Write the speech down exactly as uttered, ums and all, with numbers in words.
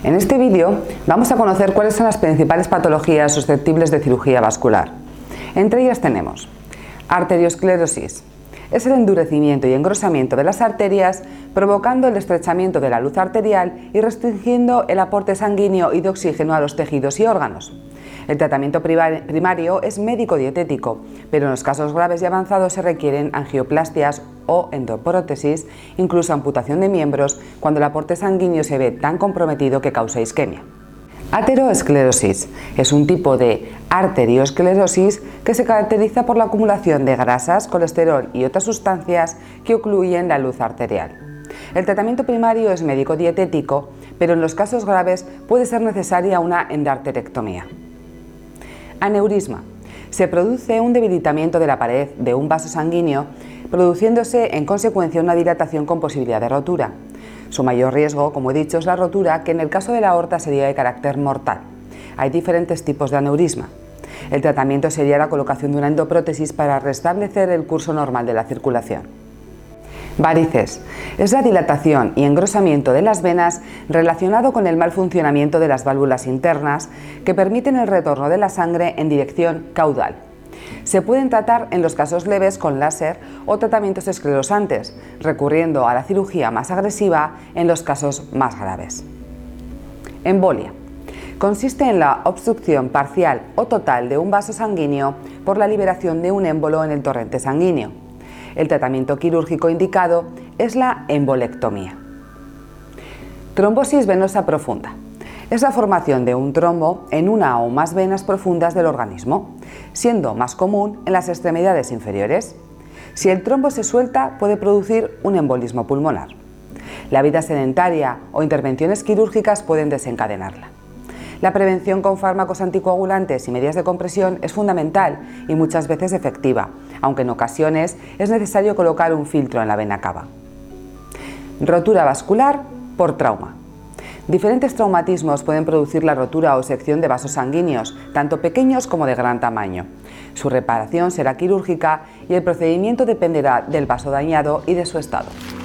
En este vídeo vamos a conocer cuáles son las principales patologías susceptibles de cirugía vascular. Entre ellas tenemos arteriosclerosis. Es el endurecimiento y engrosamiento de las arterias, provocando el estrechamiento de la luz arterial y restringiendo el aporte sanguíneo y de oxígeno a los tejidos y órganos. El tratamiento primario es médico-dietético, pero en los casos graves y avanzados se requieren angioplastias o endoprótesis, incluso amputación de miembros, cuando el aporte sanguíneo se ve tan comprometido que causa isquemia. Ateroesclerosis es un tipo de arteriosclerosis que se caracteriza por la acumulación de grasas, colesterol y otras sustancias que ocluyen la luz arterial. El tratamiento primario es médico-dietético, pero en los casos graves puede ser necesaria una endarterectomía. Aneurisma. Se produce un debilitamiento de la pared de un vaso sanguíneo, produciéndose en consecuencia una dilatación con posibilidad de rotura. Su mayor riesgo, como he dicho, es la rotura, que en el caso de la aorta sería de carácter mortal. Hay diferentes tipos de aneurisma. El tratamiento sería la colocación de una endoprótesis para restablecer el curso normal de la circulación. Varices. Es la dilatación y engrosamiento de las venas relacionado con el mal funcionamiento de las válvulas internas que permiten el retorno de la sangre en dirección caudal. Se pueden tratar en los casos leves con láser o tratamientos esclerosantes, recurriendo a la cirugía más agresiva en los casos más graves. Embolia. Consiste en la obstrucción parcial o total de un vaso sanguíneo por la liberación de un émbolo en el torrente sanguíneo. El tratamiento quirúrgico indicado es la embolectomía. Trombosis venosa profunda. Es la formación de un trombo en una o más venas profundas del organismo, siendo más común en las extremidades inferiores. Si el trombo se suelta, puede producir un embolismo pulmonar. La vida sedentaria o intervenciones quirúrgicas pueden desencadenarla. La prevención con fármacos anticoagulantes y medidas de compresión es fundamental y muchas veces efectiva, aunque en ocasiones es necesario colocar un filtro en la vena cava. Rotura vascular por trauma. Diferentes traumatismos pueden producir la rotura o sección de vasos sanguíneos, tanto pequeños como de gran tamaño. Su reparación será quirúrgica y el procedimiento dependerá del vaso dañado y de su estado.